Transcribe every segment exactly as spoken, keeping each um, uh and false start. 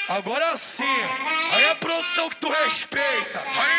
Agora sim, aí é a produção que tu respeita.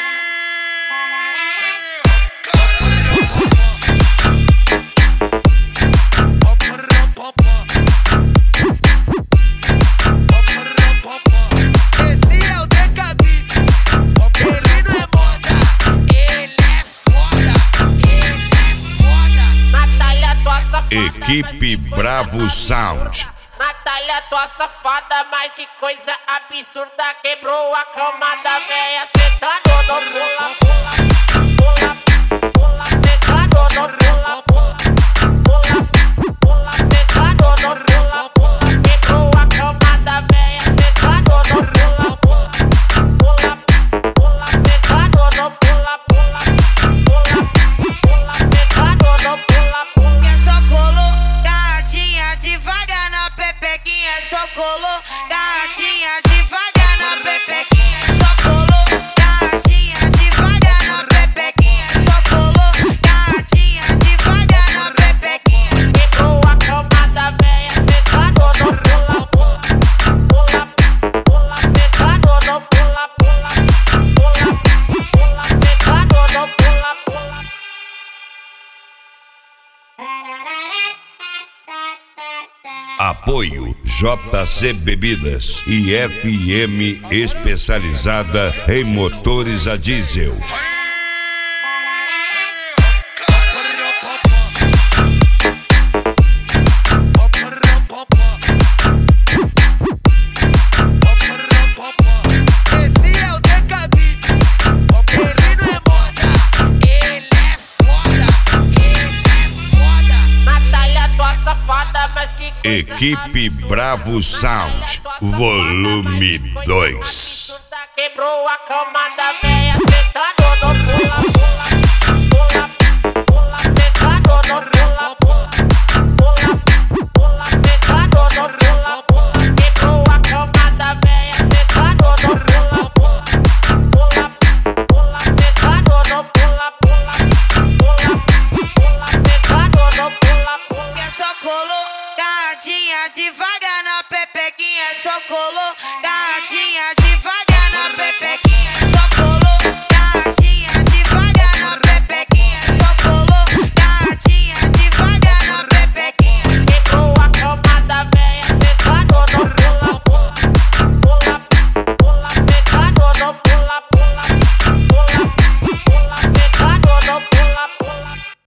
Esse é o Deca Beats, ele não é moda, ele é foda, ele é foda. Natália, tua safada. Equipe Bravo Sound. Natália, tua safada, mas que coisa absurda. Quebrou a cama da véia, sentado no pula, pula, pula, pula, sentado no pula, pula, pula, pula, sentado no pula, pula. Quebrou a cama da véia, sentado no pula, pula, pula, pula, sentado no pula, pula, pula, pula, sentado no pula, pula. Que só coloradinha devagar na pepequinha, só coloradinha devagar na pepequinha, só coloradinha devagar na pepequinha, só coloradinha devagar na pepequinha. Quebrou a cama da véia, sentado no pula, pula, pula, pula, sentado no pula, pula, pula, pula, sentado no pula, pula. Apoio J C Bebidas e F M especializada em motores a diesel. Esse é o Deca Beats, ele não é moda, ele é foda, ele é foda. Natália, tua safada, mas que coisa Equipe Bravo Sound, volume dois. Quebrou a cama da véia, sentado no pula, pula, pula, pula, sentado no pula, pula, pula, pula, sentado no pula, pula. Quebrou a cama da véia, sentado no pula, pula, pula, pula, sentado no pula, pula, pula, pula, sentado no pula, pula. Que só coloradinha devagar na pepequinha, só coloradinha